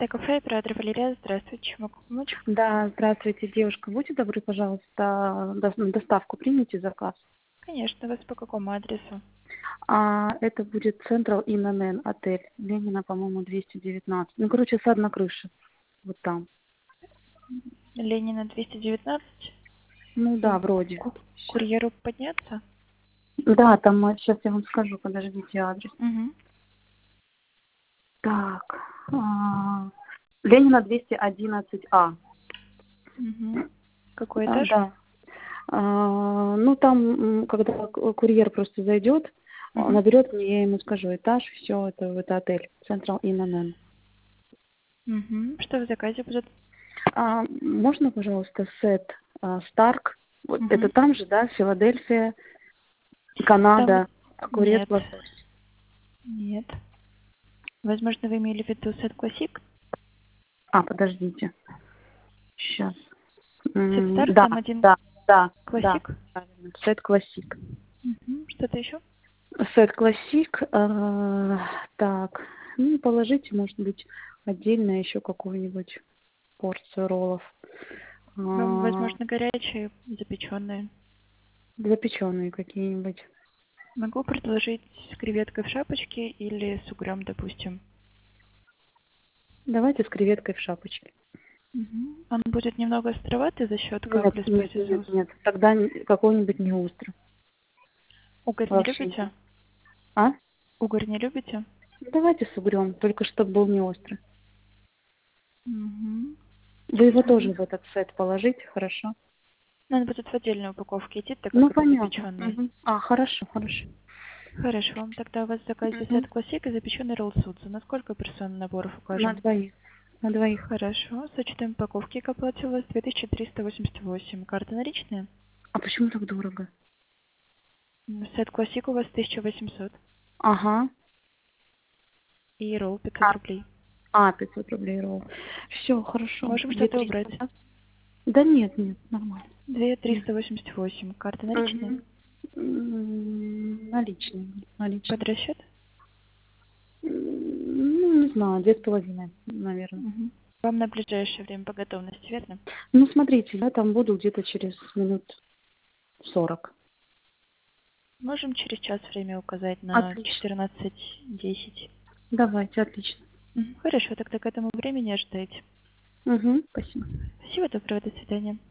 Кафе, оператор Валерия, здравствуйте, чем могу помочь? Да, здравствуйте, девушка. Будьте добры, пожалуйста, доставку примите заказ. Конечно, вас по какому адресу? Это будет Central Inn and Inn отель. Ленина, по-моему, 219. Ну, короче, сад на крыше. Вот там. Ленина, 219. Ну да, вроде. Сейчас. Курьеру подняться? Да, там, сейчас я вам скажу, подождите адрес. Угу. Так. Ленина 211А. Угу. Какой этаж? Да. Ну, там, когда курьер просто зайдет, Угу. наберет мне, я ему скажу этаж, все, это отель. Central Inn and Inn. Угу. Что в заказе будет? Можно, пожалуйста, сет Старк? Вот это Угу. там же, да, Филадельфия, Там вот... Канада, огурец, Нет. лосось. Нет. Возможно, вы имели в виду сет классик? Подождите. Сейчас. Сет Старк, Да, там один да, классик? правильно. Сет классик. Угу. Что-то еще? Сет классик. Так, ну, положите, может быть, отдельно еще какую-нибудь порцию роллов. Вам, возможно, горячие, запеченные. Запеченные какие-нибудь. Могу предложить с креветкой в шапочке или с угрем, допустим. Давайте с креветкой в шапочке. Угу. Он будет немного островатый за счет Нет, капли нет, спайси нет, соус. нет. Тогда какой-нибудь не острый. Угорь не Вообще нет. любите? А? Угорь не любите? Давайте с угрем, только чтобы был не острый. Угу. Вы Сейчас его тоже момент. в этот сет положите, хорошо? Но он будет в отдельной упаковке идти, так Ну, как это понятно. запеченный. Мгм. Хорошо, хорошо. Хорошо. Тогда у вас в заказе сет Мгм. классик и запеченный ролл судзу. На сколько персон наборов На укажем? двоих. На двоих. Хорошо. С учетом упаковки к оплате у вас 2388. Карта наличная? Почему так дорого? Сет классик у вас 1800. Ага. И ролл 500 рублей. 500 рублей ролл. Все, хорошо. Можем Две что-то триста, убрать. да? Да нет, нет, нормально. 2388. Карта наличная? Угу. Наличные. Под Наличные. расчет? Ну, не знаю, 2,5, наверное. Угу. Вам на ближайшее время по готовности, верно? Ну, смотрите, я там буду где-то через минут 40. Можем через час время указать на Отлично. 14:10. Давайте, отлично. Хорошо, тогда к этому времени ожидайте. Спасибо. Всего доброго, до свидания.